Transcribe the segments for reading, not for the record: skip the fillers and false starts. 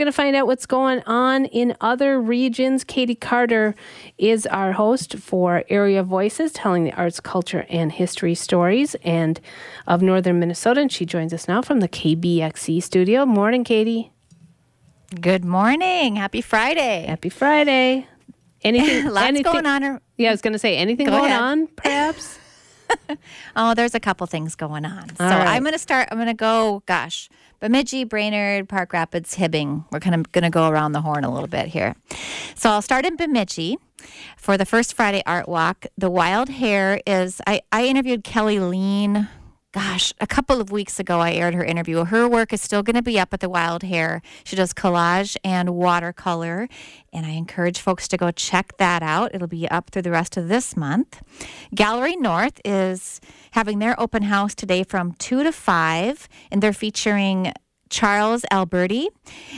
going to find out what's going on in other regions. Katie Carter is our host for Area Voices, telling the arts, culture, and history stories and of Northern Minnesota. And she joins us now from the KBXE studio. Morning, Katie. Good morning. Happy Friday. Happy Friday. Anything? Lots going on. Yeah, I was going to say, anything going on, perhaps? Oh, there's a couple things going on. So right. I'm going to go, Bemidji, Brainerd, Park Rapids, Hibbing. We're kind of going to go around the horn a little bit here. So I'll start in Bemidji for the first Friday Art Walk. The Wild Hare is, I interviewed Kelly Lean. A couple of weeks ago, I aired her interview. Her work is still going to be up at the Wild Hare. She does collage and watercolor, and I encourage folks to go check that out. It'll be up through the rest of this month. Gallery North is having their open house today from 2 to 5, and they're featuring Charles Alberti.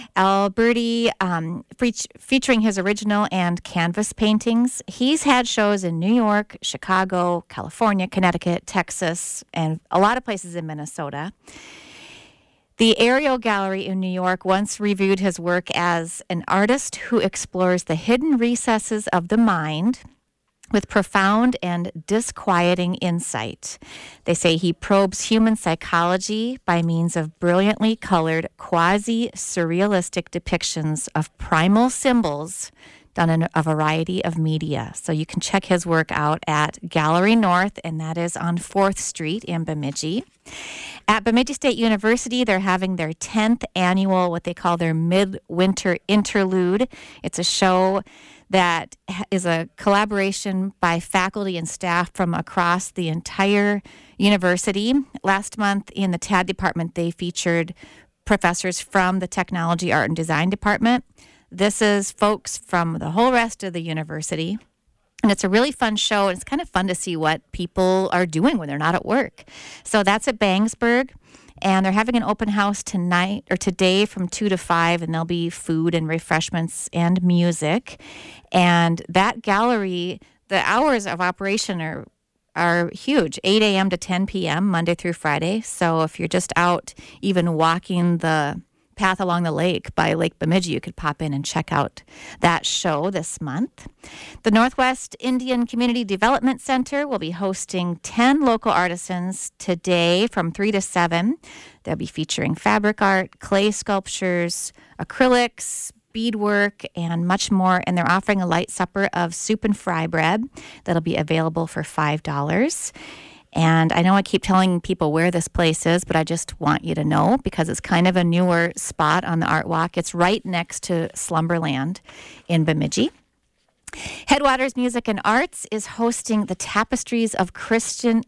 Featuring his original and canvas paintings. He's had shows in New York, Chicago, California, Connecticut, Texas, and a lot of places in Minnesota. The Aerial Gallery in New York once reviewed his work as an artist who explores the hidden recesses of the mind with profound and disquieting insight. They say he probes human psychology by means of brilliantly colored, quasi-surrealistic depictions of primal symbols done in a variety of media. So you can check his work out at Gallery North, and that is on 4th Street in Bemidji. At Bemidji State University, they're having their 10th annual, what they call their Midwinter Interlude. It's a show that is a collaboration by faculty and staff from across the entire university. Last month in the TAD department, they featured professors from the Technology, Art, and Design department. This is folks from the whole rest of the university. And it's a really fun show, and it's kind of fun to see what people are doing when they're not at work. So that's at Bangsburg. And they're having an open house today from 2 to 5, and there'll be food and refreshments and music. And that gallery, the hours of operation are huge, 8 a.m. to 10 p.m., Monday through Friday. So if you're just out even walking the path along the lake by Lake Bemidji, you could pop in and check out that show this month. The Northwest Indian Community Development Center will be hosting 10 local artisans today from 3 to 7. They'll be featuring fabric art, clay sculptures, acrylics, beadwork, and much more. And they're offering a light supper of soup and fry bread that'll be available for $5. And I know I keep telling people where this place is, but I just want you to know because it's kind of a newer spot on the Art Walk. It's right next to Slumberland in Bemidji. Headwaters Music and Arts is hosting the Tapestries of Kristen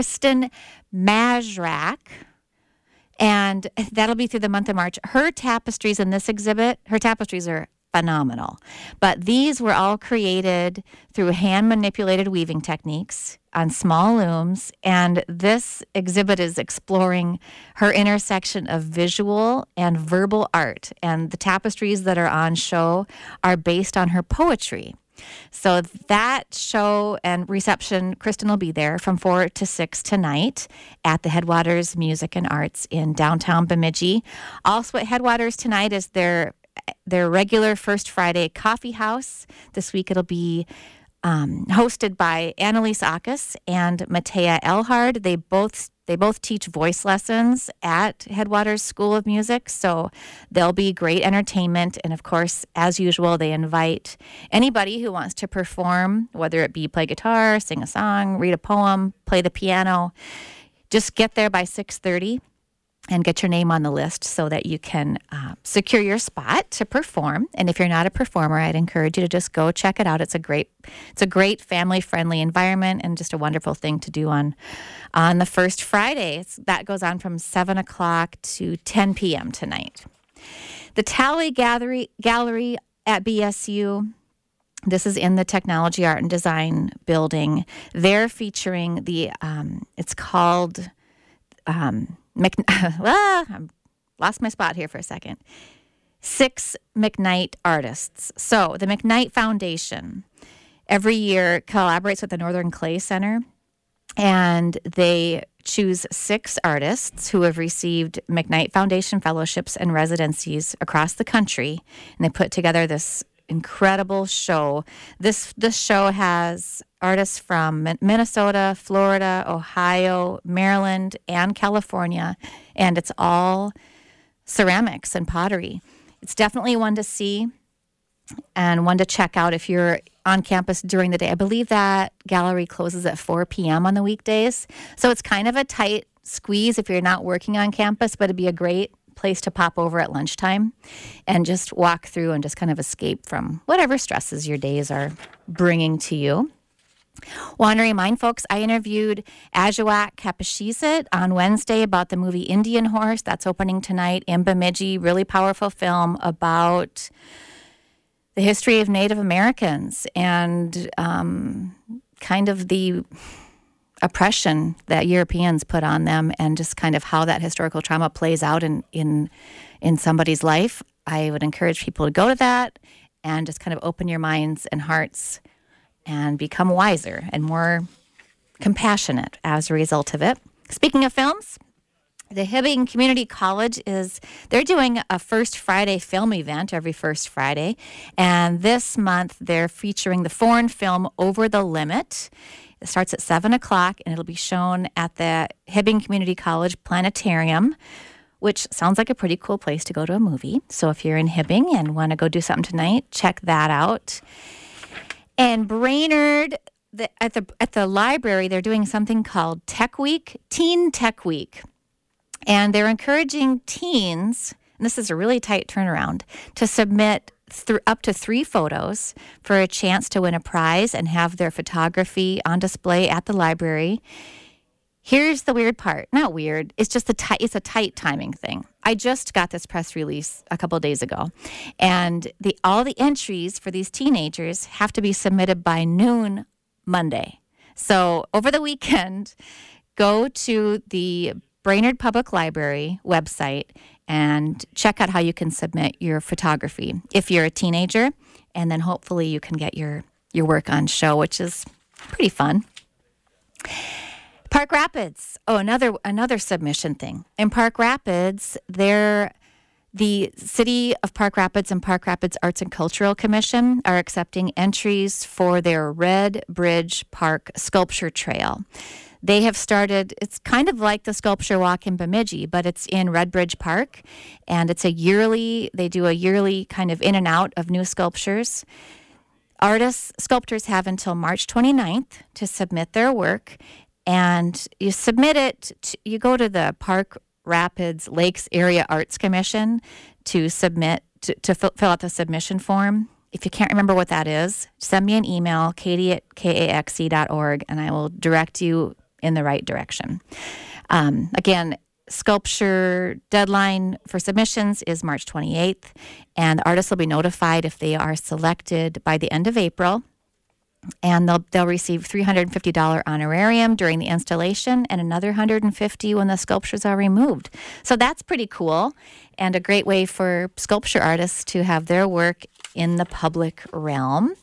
Majrak, and that'll be through the month of March. Her tapestries in this exhibit, her tapestries are phenomenal. But these were all created through hand-manipulated weaving techniques on small looms, and this exhibit is exploring her intersection of visual and verbal art, and the tapestries that are on show are based on her poetry. So that show and reception, Kristen will be there from 4 to 6 tonight at the Headwaters Music and Arts in downtown Bemidji. Also at Headwaters tonight is their regular First Friday coffee house. This week it'll be hosted by Annalise Akis and Matea Elhard. They both teach voice lessons at Headwaters School of Music, so there'll be great entertainment. And of course, as usual, they invite anybody who wants to perform, whether it be play guitar, sing a song, read a poem, play the piano. Just get there by 6:30. And get your name on the list so that you can secure your spot to perform. And if you're not a performer, I'd encourage you to just go check it out. It's a great family-friendly environment and just a wonderful thing to do on the first Friday. That goes on from 7 o'clock to 10 p.m. tonight. The Tally Gallery at BSU. This is in the Technology, Art, and Design building. They're featuring it's called... I lost my spot here for a second. 6 McKnight artists. So the McKnight Foundation every year collaborates with the Northern Clay Center, and they choose 6 artists who have received McKnight Foundation fellowships and residencies across the country, and they put together this incredible show. This show has artists from Minnesota, Florida, Ohio, Maryland, and California, and it's all ceramics and pottery. It's definitely one to see and one to check out if you're on campus during the day. I believe that gallery closes at 4 p.m. on the weekdays, so it's kind of a tight squeeze if you're not working on campus, but it'd be a great place to pop over at lunchtime and just walk through and just kind of escape from whatever stresses your days are bringing to you. Want to remind folks, I interviewed Ajuak Kapashizit on Wednesday about the movie Indian Horse. That's opening tonight in Bemidji. Really powerful film about the history of Native Americans and kind of the oppression that Europeans put on them, and just kind of how that historical trauma plays out in somebody's life. I would encourage people to go to that and just kind of open your minds and hearts and become wiser and more compassionate as a result of it. Speaking of films, the Hibbing Community College they're doing a First Friday film event every first Friday. And this month they're featuring the foreign film Over the Limit. It starts at 7 o'clock and it'll be shown at the Hibbing Community College Planetarium, which sounds like a pretty cool place to go to a movie. So if you're in Hibbing and want to go do something tonight, check that out. And Brainerd, at the library, they're doing something called Tech Week, Teen Tech Week. And they're encouraging teens, and this is a really tight turnaround, to submit up to 3 photos for a chance to win a prize and have their photography on display at the library. Here's the weird part. Not weird. It's just it's a tight timing thing. I just got this press release a couple of days ago, and all the entries for these teenagers have to be submitted by noon Monday. So over the weekend, go to the Brainerd Public Library website and check out how you can submit your photography if you're a teenager, and then hopefully you can get your work on show, which is pretty fun. Park Rapids. Oh, another submission thing. In Park Rapids, the City of Park Rapids and Park Rapids Arts and Cultural Commission are accepting entries for their Red Bridge Park Sculpture Trail. They have started, it's kind of like the Sculpture Walk in Bemidji, but it's in Red Bridge Park, and they do a yearly kind of in and out of new sculptures. Sculptors have until March 29th to submit their work, and you submit it, you go to the Park Rapids Lakes Area Arts Commission to submit, to fill out the submission form. If you can't remember what that is, send me an email, katie@kaxe.org, and I will direct you in the right direction. Again, sculpture deadline for submissions is March 28th, and the artists will be notified if they are selected by the end of April. And they'll receive $350 honorarium during the installation and another $150 when the sculptures are removed. So that's pretty cool, and a great way for sculpture artists to have their work in the public realm.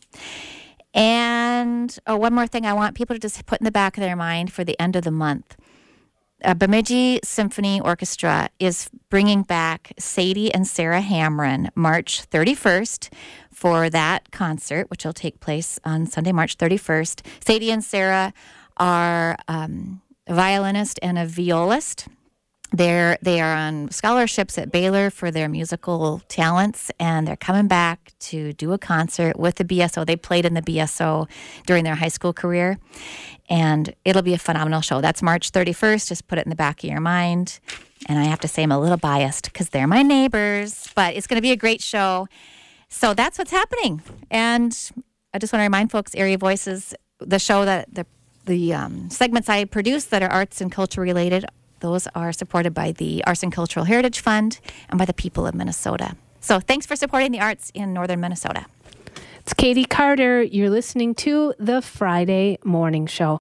And one more thing I want people to just put in the back of their mind for the end of the month. Bemidji Symphony Orchestra is bringing back Sadie and Sarah Hamren March 31st for that concert, which will take place on Sunday, March 31st. Sadie and Sarah are a violinist and a violist. They are on scholarships at Baylor for their musical talents, and they're coming back to do a concert with the BSO. They played in the BSO during their high school career, and it'll be a phenomenal show. That's March 31st. Just put it in the back of your mind. And I have to say I'm a little biased because they're my neighbors, but it's going to be a great show. So that's what's happening. And I just want to remind folks, Area Voices, the show that the segments I produce that are arts and culture related, those are supported by the Arts and Cultural Heritage Fund and by the people of Minnesota. So thanks for supporting the arts in northern Minnesota. It's Katie Carter. You're listening to the Friday Morning Show.